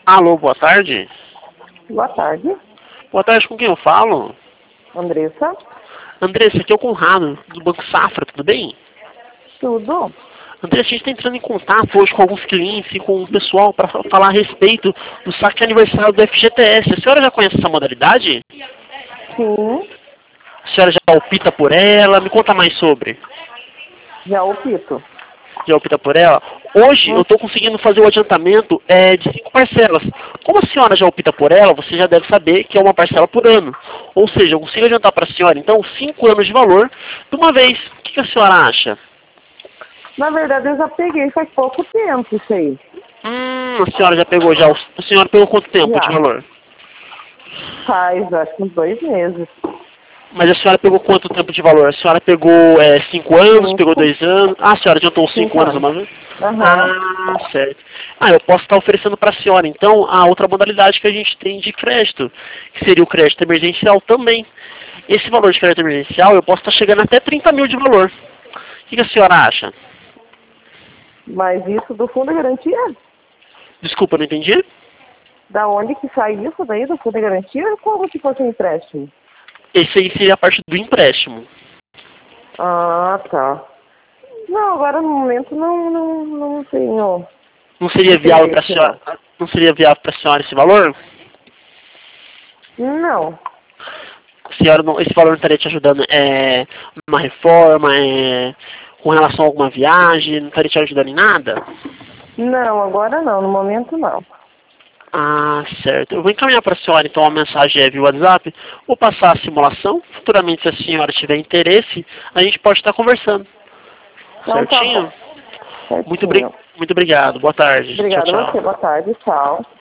Alô, boa tarde. Boa tarde. Boa tarde, com quem eu falo? Andressa. Andressa, aqui é o Conrado, do Banco Safra, tudo bem? Tudo? Andressa, a gente está entrando em contato hoje com alguns clientes e com o pessoal para falar a respeito do saque aniversário do FGTS. A senhora já conhece essa modalidade? Sim. A senhora já opta por ela? Me conta mais sobre. Já opto. Já opta por ela? Hoje eu estou conseguindo fazer o adiantamento de 5 parcelas. Como a senhora já opta por ela, você já deve saber que é uma parcela por ano. Ou seja, eu consigo adiantar para a senhora, então, 5 anos de valor de uma vez. O que a senhora acha? Na verdade, eu já peguei faz pouco tempo isso aí. A senhora já pegou já. A senhora pegou quanto tempo Já. de valor? Faz, acho que uns 2 meses. Mas a senhora pegou quanto tempo de valor? A senhora pegou 5 anos, pegou 2 anos? Ah, a senhora adiantou 5 anos uma vez? Ah, certo. Eu posso estar oferecendo para a senhora, então, a outra modalidade que a gente tem de crédito, que seria o crédito emergencial também. Esse valor de crédito emergencial, eu posso estar chegando até 30 mil de valor. O que a senhora acha? Mas isso do fundo de garantia? Desculpa, não entendi? Da onde que sai isso daí do fundo de garantia? Como se fosse um empréstimo? Esse aí seria a parte do empréstimo. Ah, tá. Não, agora no momento não tenho. Não seria viável para a senhora? Não seria viável para a senhora esse valor? Não. A senhora esse valor não estaria te ajudando numa reforma, com relação a alguma viagem, não estaria te ajudando em nada? Não, agora não, no momento não. Ah, certo. Eu vou encaminhar para a senhora, então, uma mensagem via WhatsApp. Vou passar a simulação. Futuramente, se a senhora tiver interesse, a gente pode estar conversando. Então, certinho? tá bom. Muito obrigado. Boa tarde. Obrigada Tchau, a você. tchau. Boa tarde. Tchau.